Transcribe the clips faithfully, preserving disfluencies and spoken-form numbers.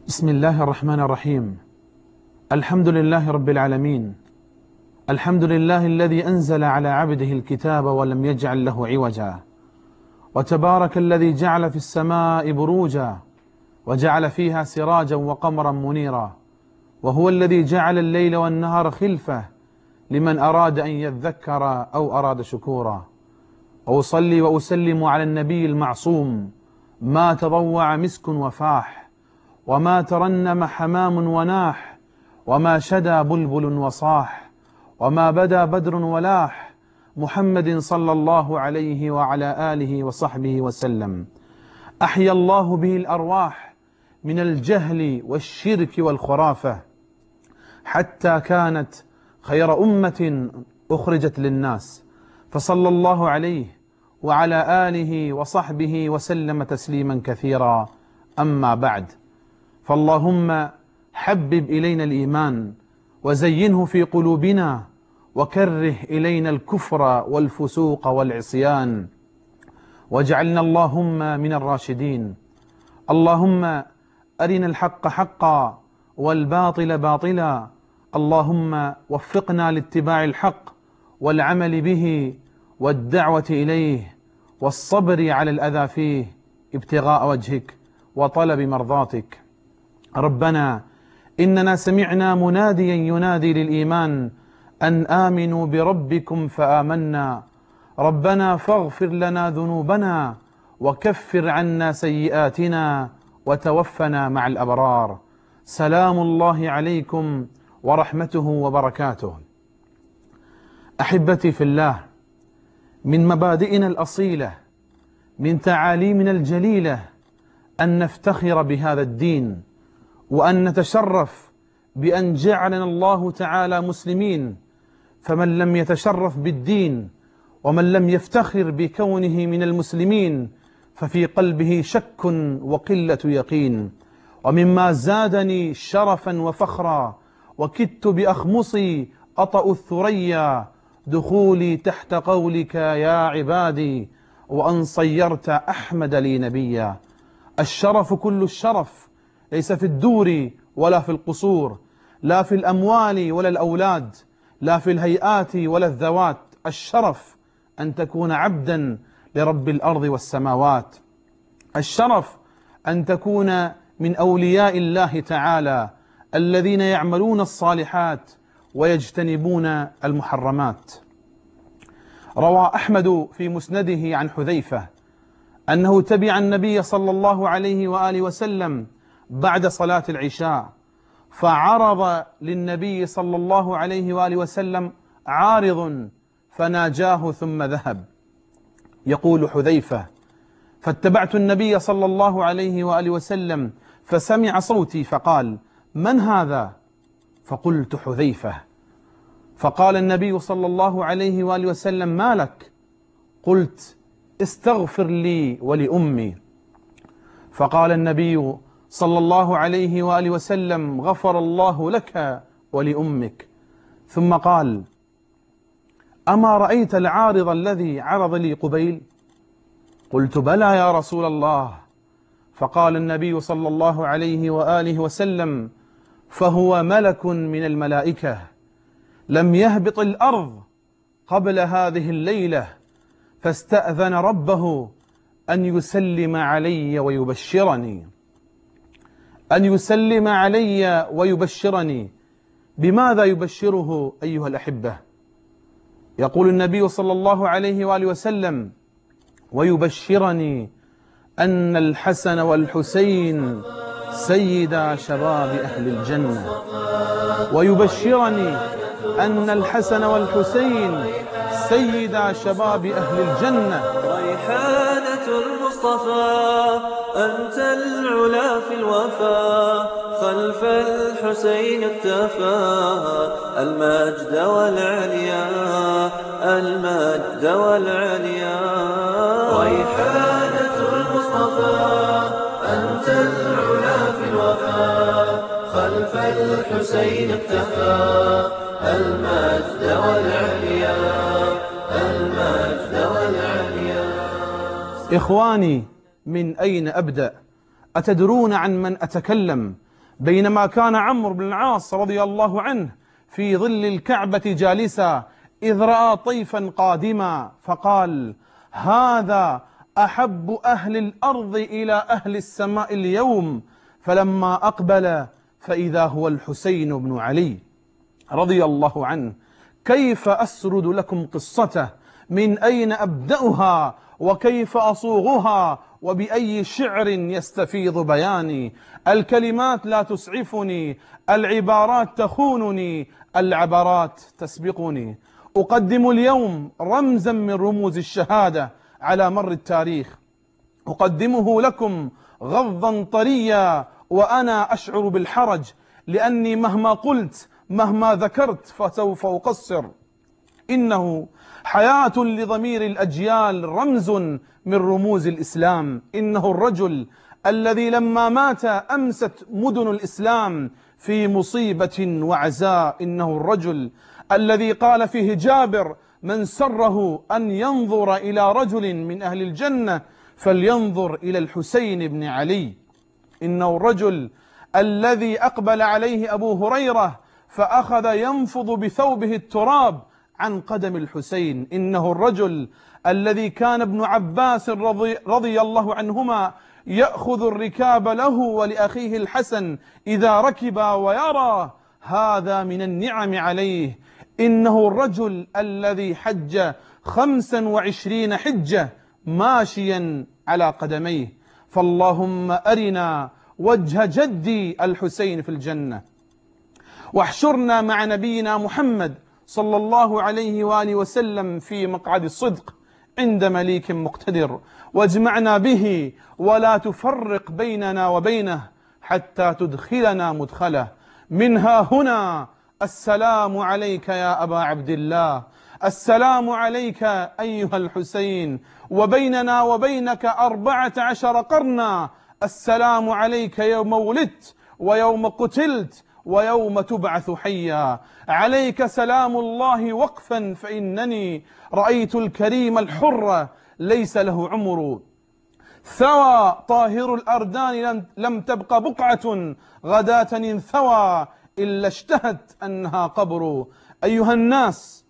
بسم الله الرحمن الرحيم. الحمد لله رب العالمين. الحمد لله الذي أنزل على عبده الكتاب ولم يجعل له عوجا، وتبارك الذي جعل في السماء بروجا وجعل فيها سراجا وقمرا منيرا، وهو الذي جعل الليل والنهار خلفة لمن أراد أن يذكر أو أراد شكورا. وأصلي وأسلم على النبي المعصوم، ما تضوع مسك وفاح، وما ترنم حمام وناح، وما شدى بلبل وصاح، وما بدا بدر ولاح، محمد صلى الله عليه وعلى آله وصحبه وسلم. أحيا الله به الأرواح من الجهل والشرك والخرافة، حتى كانت خير أمة أخرجت للناس، فصلى الله عليه وعلى آله وصحبه وسلم تسليما كثيرا. أما بعد، فاللهم حبب إلينا الإيمان وزينه في قلوبنا، وكره إلينا الكفر والفسوق والعصيان، واجعلنا اللهم من الراشدين. اللهم أرنا الحق حقا والباطل باطلا، اللهم وفقنا لاتباع الحق والعمل به والدعوة إليه والصبر على الأذى فيه ابتغاء وجهك وطلب مرضاتك. ربنا إننا سمعنا مناديا ينادي للإيمان أن آمنوا بربكم فآمنا، ربنا فاغفر لنا ذنوبنا وكفر عنا سيئاتنا وتوفنا مع الأبرار. سلام الله عليكم ورحمته وبركاته. أحبتي في الله، من مبادئنا الأصيلة، من تعاليمنا الجليلة، أن نفتخر بهذا الدين، وأن نتشرف بأن جعلنا الله تعالى مسلمين. فمن لم يتشرف بالدين ومن لم يفتخر بكونه من المسلمين ففي قلبه شك وقلة يقين. ومما زادني شرفا وفخرا وكدت بأخمصي أطأ الثريا دخولي تحت قولك يا عبادي، وأن صيرت أحمد لي نبيا. الشرف كل الشرف ليس في الدور ولا في القصور، لا في الأموال ولا الأولاد، لا في الهيئات ولا الذوات. الشرف أن تكون عبدا لرب الأرض والسماوات. الشرف أن تكون من أولياء الله تعالى الذين يعملون الصالحات ويجتنبون المحرمات. روى أحمد في مسنده عن حذيفة أنه تبع النبي صلى الله عليه وآله وسلم بعد صلاة العشاء، فعرض للنبي صلى الله عليه وآله وسلم عارض فناجاه ثم ذهب. يقول حذيفة: فاتبعت النبي صلى الله عليه وآله وسلم فسمع صوتي فقال: من هذا؟ فقلت: حذيفة. فقال النبي صلى الله عليه وآله وسلم: ما لك؟ قلت: استغفر لي ولأمي. فقال النبي صلى الله عليه وآله وسلم: غفر الله لك ولأمك. ثم قال: أما رأيت العارض الذي عرض لي قبيل؟ قلت: بلى يا رسول الله. فقال النبي صلى الله عليه وآله وسلم: فهو ملك من الملائكة لم يهبط الأرض قبل هذه الليلة، فاستأذن ربه أن يسلم علي ويبشرني. أن يسلم علي ويبشرني. بماذا يبشره أيها الأحبة؟ يقول النبي صلى الله عليه وآله وسلم: ويبشرني أن الحسن والحسين سيدا شباب أهل الجنة. ويبشرني أن الحسن والحسين سيدا شباب أهل الجنة. ريحانة المصطفى أنت العلا في الوفا، خلف الحسين اكتفى المجد والعليا، المجد والعليا. ريحانة المصطفى أنت العلا في الوفا، خلف الحسين اكتفى المجد والعليا، المجد والعليا. إخواني، من أين أبدأ؟ أتدرون عن من أتكلم؟ بينما كان عمرو بن العاص رضي الله عنه في ظل الكعبة جالسا إذ رأى طيفا قادما فقال: هذا أحب أهل الأرض إلى أهل السماء اليوم. فلما أقبل فإذا هو الحسين بن علي رضي الله عنه. كيف أسرد لكم قصته؟ من أين أبدأها؟ وكيف أصوغها؟ وبأي شعر يستفيض بياني؟ الكلمات لا تسعفني، العبارات تخونني، العبرات تسبقني. أقدم اليوم رمزا من رموز الشهادة على مر التاريخ، أقدمه لكم غضا طريا وأنا أشعر بالحرج، لأني مهما قلت مهما ذكرت فسوف أقصر. إنه حياة لضمير الأجيال، رمز من رموز الإسلام. إنه الرجل الذي لما مات أمست مدن الإسلام في مصيبة وعزاء. إنه الرجل الذي قال فيه جابر: من سره أن ينظر إلى رجل من أهل الجنة فلينظر إلى الحسين بن علي. إنه الرجل الذي أقبل عليه أبو هريرة فأخذ ينفض بثوبه التراب عن قدم الحسين. إنه الرجل الذي كان ابن عباس رضي, رضي الله عنهما يأخذ الركاب له ولأخيه الحسن إذا ركب ويرى هذا من النعم عليه. إنه الرجل الذي حج خمسا وعشرين حجة ماشيا على قدميه. فاللهم أرنا وجه جدي الحسين في الجنة، واحشرنا مع نبينا محمد صلى الله عليه وآله وسلم في مقعد الصدق عند مليك مقتدر، واجمعنا به ولا تفرق بيننا وبينه حتى تدخلنا مدخله. منها هنا السلام عليك يا أبا عبد الله، السلام عليك أيها الحسين، وبيننا وبينك أربعة عشر قرنا. السلام عليك يوم ولدت ويوم قتلت ويوم تبعث حيا. عليك سلام الله وقفا، فإنني رأيت الكريم الحر ليس له عمر. ثوى طاهر الأردان لم تبق بقعة غداة انثوى إلا اشتهت أنها قبر. أيها الناس،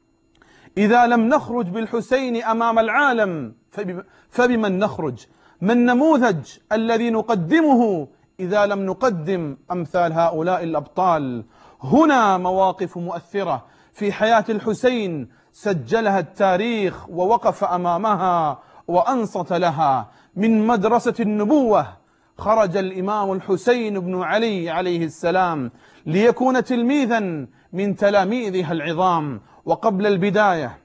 إذا لم نخرج بالحسين أمام العالم فبمن نخرج؟ ما النموذج الذي نقدمه إذا لم نقدم أمثال هؤلاء الأبطال؟ هنا مواقف مؤثرة في حياة الحسين سجلها التاريخ ووقف أمامها وأنصت لها. من مدرسة النبوة خرج الإمام الحسين بن علي عليه السلام ليكون تلميذا من تلاميذها العظام. وقبل البداية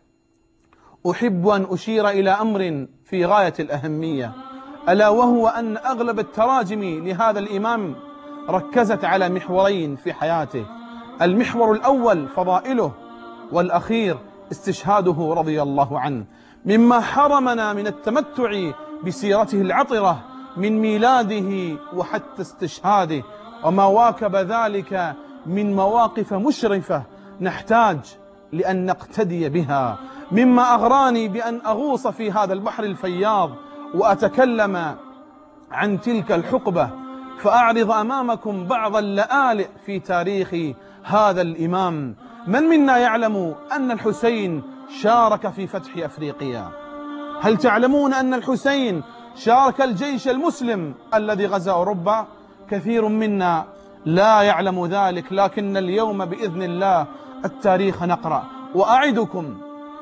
أحب أن أشير إلى أمر في غاية الأهمية، ألا وهو أن أغلب التراجم لهذا الإمام ركزت على محورين في حياته: المحور الأول فضائله، والأخير استشهاده رضي الله عنه. مما حرمنا من التمتع بسيرته العطرة من ميلاده وحتى استشهاده، وما واكب ذلك من مواقف مشرفة نحتاج لأن نقتدي بها. مما أغراني بأن أغوص في هذا البحر الفياض وأتكلم عن تلك الحقبة، فأعرض أمامكم بعض اللآلئ في تاريخ هذا الإمام. من منا يعلم أن الحسين شارك في فتح أفريقيا؟ هل تعلمون أن الحسين شارك الجيش المسلم الذي غزا أوروبا؟ كثير منا لا يعلم ذلك، لكن اليوم بإذن الله التاريخ نقرأ. وأعدكم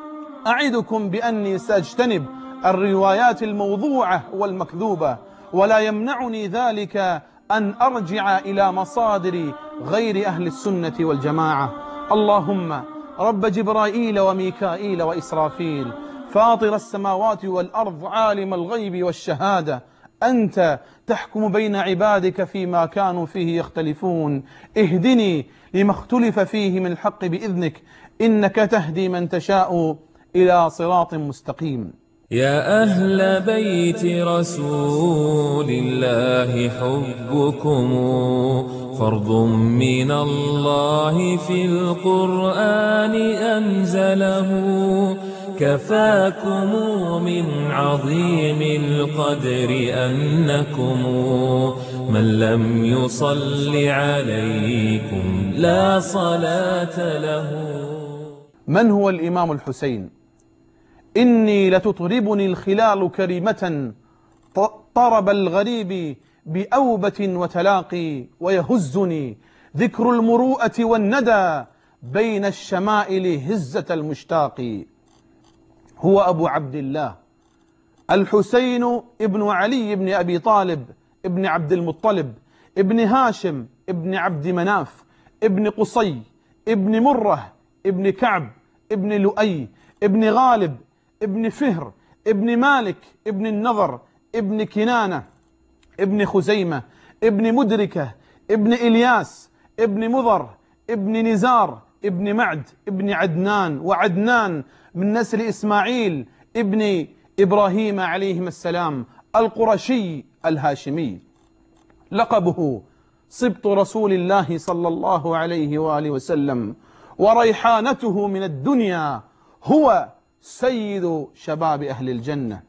أعدكم بأني سأجتنب الروايات الموضوعة والمكذوبة، ولا يمنعني ذلك أن أرجع إلى مصادر غير أهل السنة والجماعة. اللهم رب جبرائيل وميكائيل وإسرافيل، فاطر السماوات والأرض، عالم الغيب والشهادة، أنت تحكم بين عبادك فيما كانوا فيه يختلفون. اهدني لما اختلف فيه من الحق بإذنك، إنك تهدي من تشاء إلى صراط مستقيم. يا أهل بيت رسول الله حبكم فرض من الله في القرآن أنزله، كفاكم من عظيم القدر أنكم من لم يصل عليكم لا صلاة له. من هو الإمام الحسين؟ إني لتطربني الخلال كريمة طرب الغريب بأوبة وتلاقي، ويهزني ذكر المروءة والندى بين الشمائل هزة المشتاق. هو أبو عبد الله الحسين ابن علي بن أبي طالب ابن عبد المطلب ابن هاشم ابن عبد مناف ابن قصي ابن مرة ابن كعب ابن لؤي ابن غالب ابن فهر ابن مالك ابن النضر ابن كنانة ابن خزيمة ابن مدركة ابن إلياس ابن مضر ابن نزار ابن معد ابن عدنان، وعدنان من نسل إسماعيل ابن إبراهيم عليهما السلام القرشي الهاشمي. لقبه سبط رسول الله صلى الله عليه وآله وسلم، وريحانته من الدنيا، هو سيد شباب أهل الجنة.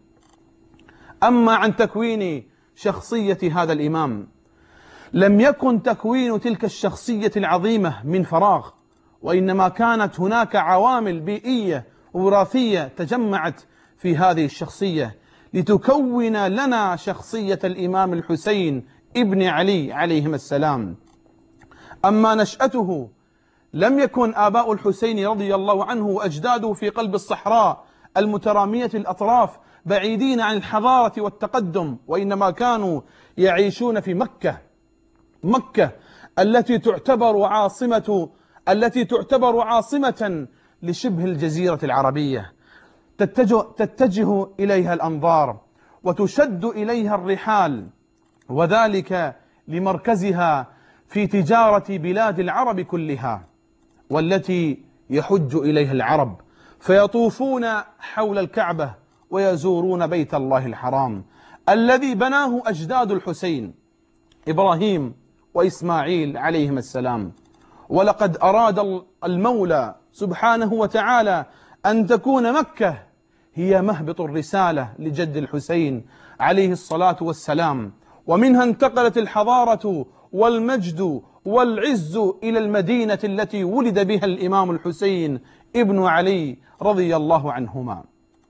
أما عن تكوين شخصية هذا الإمام، لم يكن تكوين تلك الشخصية العظيمة من فراغ، وإنما كانت هناك عوامل بيئية ووراثية تجمعت في هذه الشخصية لتكون لنا شخصية الإمام الحسين ابن علي عليهما السلام. أما نشأته، لم يكن آباء الحسين رضي الله عنه وأجداده في قلب الصحراء المترامية الأطراف بعيدين عن الحضارة والتقدم، وإنما كانوا يعيشون في مكة مكة التي تعتبر عاصمة التي تعتبر عاصمة لشبه الجزيرة العربية، تتجه, تتجه إليها الأنظار وتشد إليها الرحال، وذلك لمركزها في تجارة بلاد العرب كلها، والتي يحج إليها العرب فيطوفون حول الكعبة ويزورون بيت الله الحرام الذي بناه أجداد الحسين إبراهيم وإسماعيل عليهما السلام. ولقد أراد المولى سبحانه وتعالى أن تكون مكة هي مهبط الرسالة لجد الحسين عليه الصلاة والسلام، ومنها انتقلت الحضارة والمجد والعز إلى المدينة التي ولد بها الإمام الحسين ابن علي رضي الله عنهما.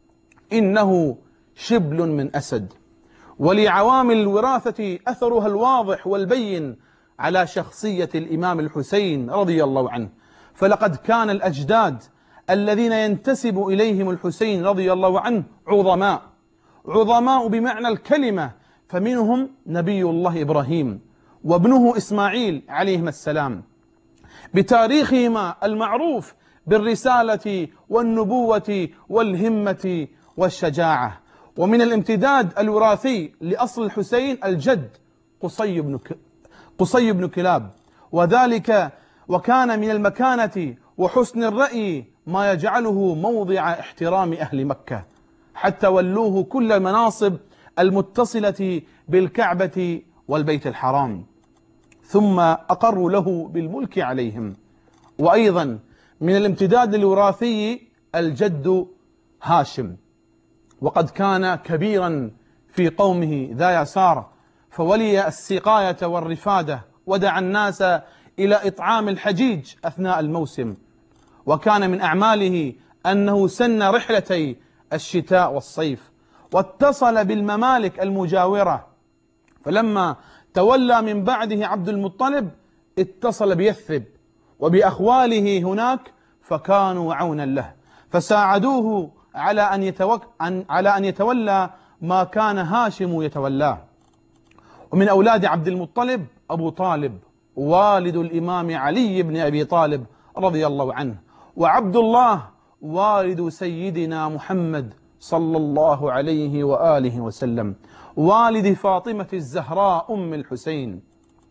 إنه شبل من أسد، ولعوامل الوراثة أثرها الواضح والبين على شخصية الإمام الحسين رضي الله عنه. فلقد كان الأجداد الذين ينتسب إليهم الحسين رضي الله عنه عظماء عظماء بمعنى الكلمة، فمنهم نبي الله إبراهيم وابنه إسماعيل عليهما السلام بتاريخهما المعروف بالرسالة والنبوة والهمة والشجاعة. ومن الامتداد الوراثي لأصل الحسين الجد قصي بن قصي بن كلاب، وذلك وكان من المكانة وحسن الرأي ما يجعله موضع احترام أهل مكة، حتى ولوه كل المناصب المتصلة بالكعبة والبيت الحرام، ثم أقروا له بالملك عليهم. وأيضا من الامتداد الوراثي الجد هاشم، وقد كان كبيرا في قومه ذا يسار، فولي السقاية والرفادة ودعا الناس إلى إطعام الحجيج أثناء الموسم. وكان من أعماله أنه سن رحلتي الشتاء والصيف، واتصل بالممالك المجاورة، فلما تولى من بعده عبد المطلب اتصل بيثرب وبأخواله هناك، فكانوا عونا له، فساعدوه على أن يتوك... على أن يتولى ما كان هاشم يتولاه. ومن أولاد عبد المطلب أبو طالب والد الإمام علي بن أبي طالب رضي الله عنه، وعبد الله والد سيدنا محمد صلى الله عليه وآله وسلم، والد فاطمة الزهراء أم الحسين.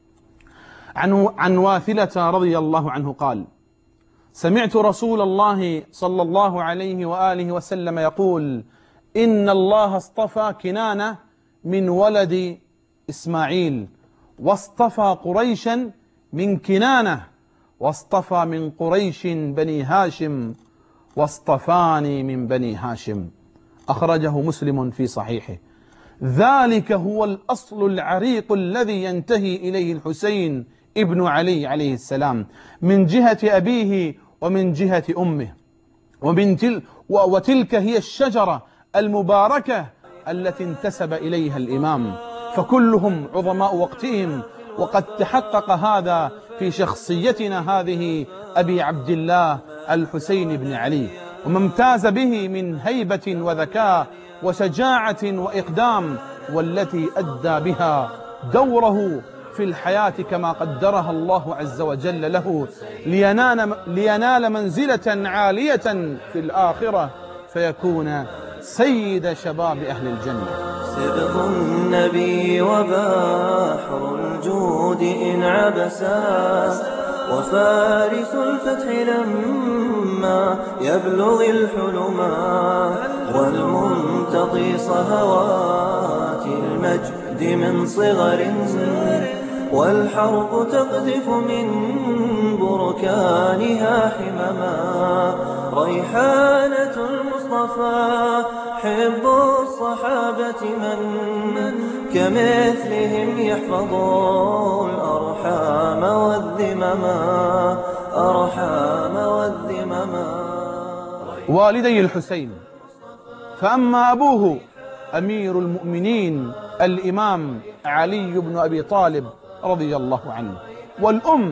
عن عن واثلة رضي الله عنه قال: سمعت رسول الله صلى الله عليه وآله وسلم يقول: إن الله اصطفى كنانة من ولد إسماعيل، واصطفى قريشا من كنانة، واصطفى من قريش بني هاشم، واصطفاني من بني هاشم. أخرجه مسلم في صحيحه. ذلك هو الأصل العريق الذي ينتهي إليه الحسين ابن علي عليه السلام من جهة أبيه ومن جهة أمه، ومن تل وتلك هي الشجرة المباركة التي انتسب إليها الإمام، فكلهم عظماء وقتهم، وقد تحقق هذا في شخصيتنا هذه أبي عبد الله الحسين بن علي، وما امتاز به من هيبة وذكاء وشجاعة وإقدام، والتي أدى بها دوره في الحياة كما قدرها الله عز وجل له، لينال, لينال منزلة عالية في الآخرة فيكون سيد شباب أهل الجنة. سبط النبي وبحر الجود إن عبسا، وفارس الفتح لما يبلغ الحلما، والممتطي صهوات المجد من صغر، والحرب تقذف من بركانها حمما. ريحانة المصطفى حب الصحابة من كمثلهم يحفظ الأرحام والذمما، أرحام والذمما. والدي الحسين، فأما أبوه أمير المؤمنين الإمام علي بن أبي طالب رضي الله عنه، والأم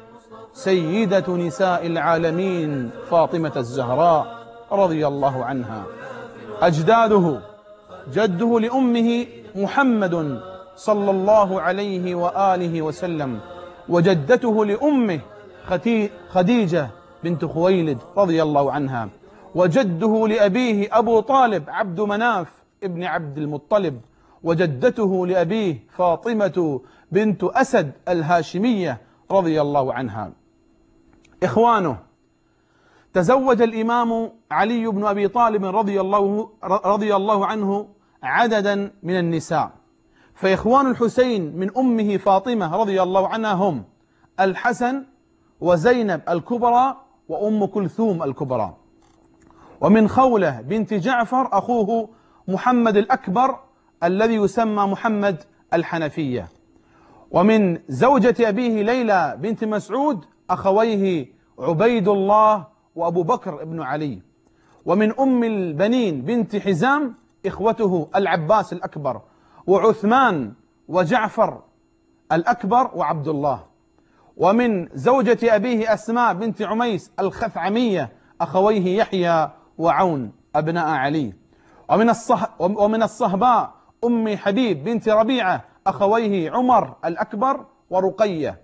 سيدة نساء العالمين فاطمة الزهراء رضي الله عنها. أجداده: جده لأمه محمد صلى الله عليه وآله وسلم، وجدته لأمه خديجة بنت خويلد رضي الله عنها، وجده لأبيه أبو طالب عبد مناف ابن عبد المطلب، وجدته لأبيه فاطمة بنت أسد الهاشمية رضي الله عنها. إخوانه: تزوج الإمام علي بن أبي طالب رضي الله, رضي الله عنه عددا من النساء، فإخوان الحسين من أمه فاطمة رضي الله عنها هم الحسن وزينب الكبرى وأم كلثوم الكبرى، ومن خولة بنت جعفر أخوه محمد الأكبر الذي يسمى محمد الحنفية، ومن زوجة أبيه ليلى بنت مسعود أخويه عبيد الله وأبو بكر بن علي، ومن أم البنين بنت حزام إخوته العباس الأكبر وعثمان وجعفر الأكبر وعبد الله، ومن زوجة أبيه أسماء بنت عميس الخثعمية أخويه يحيى وعون أبناء علي، ومن الصه ومن الصهباء أم حبيب بنت ربيعة أخويه عمر الأكبر ورقية،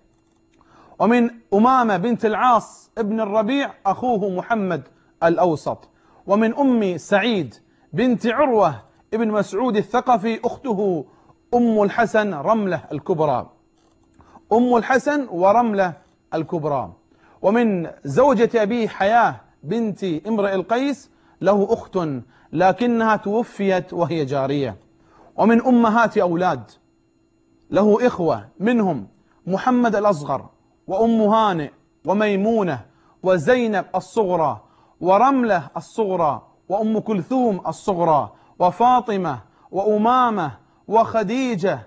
ومن أمامة بنت العاص ابن الربيع أخوه محمد الأوسط، ومن أم سعيد بنت عروة ابن مسعود الثقفي أخته أم الحسن رملة الكبرى، أم الحسن ورملة الكبرى، ومن زوجة أبيه حياة بنت امرئ القيس له أخت لكنها توفيت وهي جارية، ومن أمهات أولاد له إخوة منهم محمد الأصغر وأم هانئ وميمونة وزينب الصغرى ورملة الصغرى وأم كلثوم الصغرى وفاطمة وأمامة وخديجة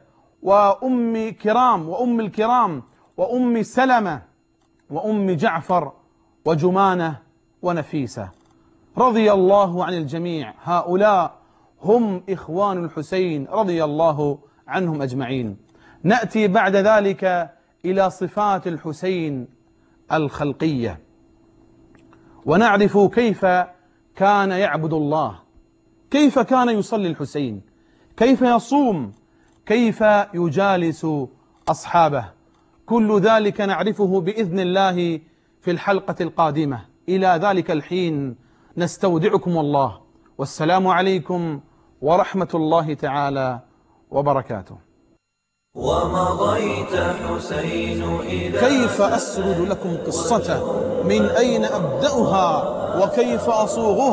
وأم كرام وأم الكرام وأم سلمة وأم جعفر وجمانة ونفيسة رضي الله عن الجميع. هؤلاء هم إخوان الحسين رضي الله عنهم أجمعين. نأتي بعد ذلك إلى صفات الحسين الخلقية، ونعرف كيف كان يعبد الله، كيف كان يصلي الحسين، كيف يصوم، كيف يجالس أصحابه. كل ذلك نعرفه بإذن الله في الحلقة القادمة. إلى ذلك الحين نستودعكم الله، والسلام عليكم ورحمة الله تعالى وبركاته. ومضيت حسين إذا كيف أسرد لكم قصته، من أين أبدأها وكيف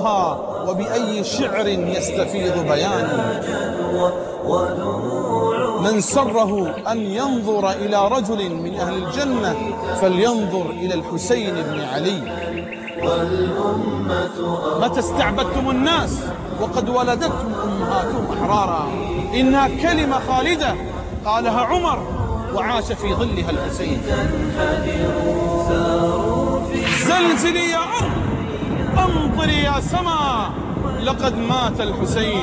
أصوغها، وبأي شعر يستفيض بياني. ودموع من سره أن ينظر إلى رجل من أهل الجنة فلينظر إلى الحسين بن علي. متى استعبدتم الناس وقد ولدتهم أمهاتهم أحرارا؟ إنها كلمة خالدة قالها عمر وعاش في ظلها الحسين. زلزلي يا أرض أمطري يا سماء لقد مات الحسين.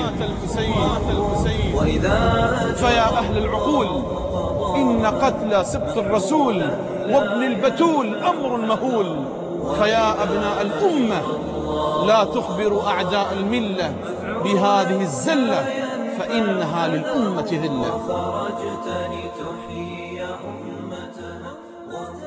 فيا أهل العقول إن قتل سبط الرسول وابن البتول أمر مهول. فيا أبناء الأمة لا تخبروا أعداء الملة بهذه الزلة فإنها للأمة ذلة.